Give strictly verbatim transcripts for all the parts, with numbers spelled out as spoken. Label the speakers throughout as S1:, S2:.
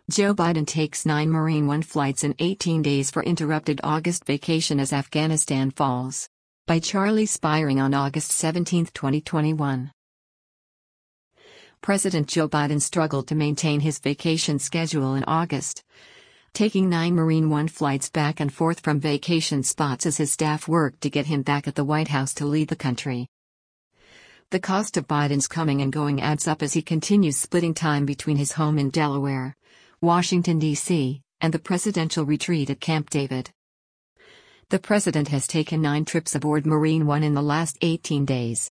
S1: Joe Biden takes nine Marine One flights in eighteen days for interrupted August vacation as Afghanistan falls. By Charlie Spiring on August seventeenth, twenty twenty-one. President Joe Biden struggled to maintain his vacation schedule in August, taking nine Marine One flights back and forth from vacation spots as his staff worked to get him back at the White House to lead the country. The cost of Biden's coming and going adds up as he continues splitting time between his home in Delaware, Washington, D C, and the presidential retreat at Camp David. The president has taken nine trips aboard Marine One in the last eighteen days.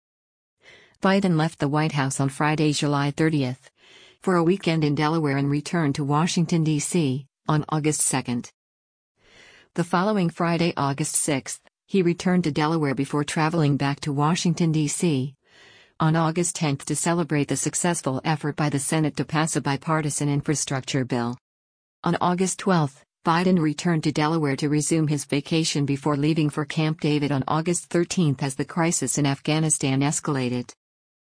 S1: Biden left the White House on Friday, July thirtieth, for a weekend in Delaware and returned to Washington, D C, on August second. The following Friday, August sixth, he returned to Delaware before traveling back to Washington, D C, on August tenth to celebrate the successful effort by the Senate to pass a bipartisan infrastructure bill. On August twelfth, Biden returned to Delaware to resume his vacation before leaving for Camp David on August thirteenth as the crisis in Afghanistan escalated.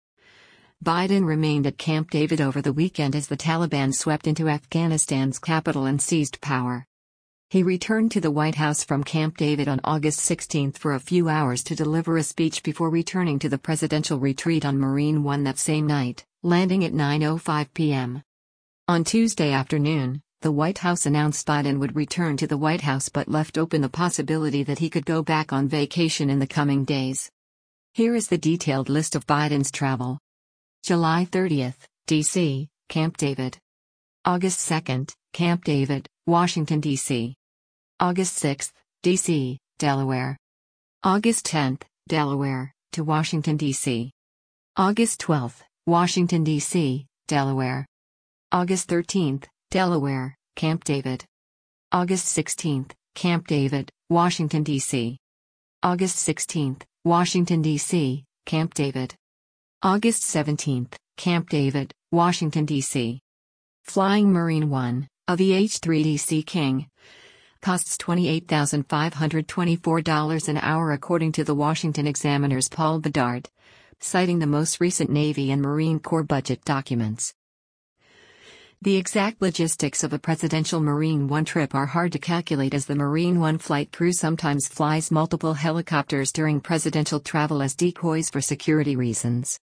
S1: Biden remained at Camp David over the weekend as the Taliban swept into Afghanistan's capital and seized power. He returned to the White House from Camp David on August sixteenth for a few hours to deliver a speech before returning to the presidential retreat on Marine One that same night, landing at nine oh five p m On Tuesday afternoon, the White House announced Biden would return to the White House but left open the possibility that he could go back on vacation in the coming days. Here is the detailed list of Biden's travel. July thirtieth, D C, Camp David. August second, Camp David, Washington, D C. August sixth, D C, Delaware. August tenth, Delaware, to Washington, D C. August twelfth, Washington, D C, Delaware. August thirteenth, Delaware, Camp David. August sixteenth, Camp David, Washington, D C. August sixteenth, Washington, D C, Camp David. August seventeenth, Camp David, Washington, D C. Flying Marine One, a V H three D C King, costs twenty-eight thousand five hundred twenty-four dollars an hour according to the Washington Examiner's Paul Bedard, citing the most recent Navy and Marine Corps budget documents. The exact logistics of a presidential Marine One trip are hard to calculate as the Marine One flight crew sometimes flies multiple helicopters during presidential travel as decoys for security reasons.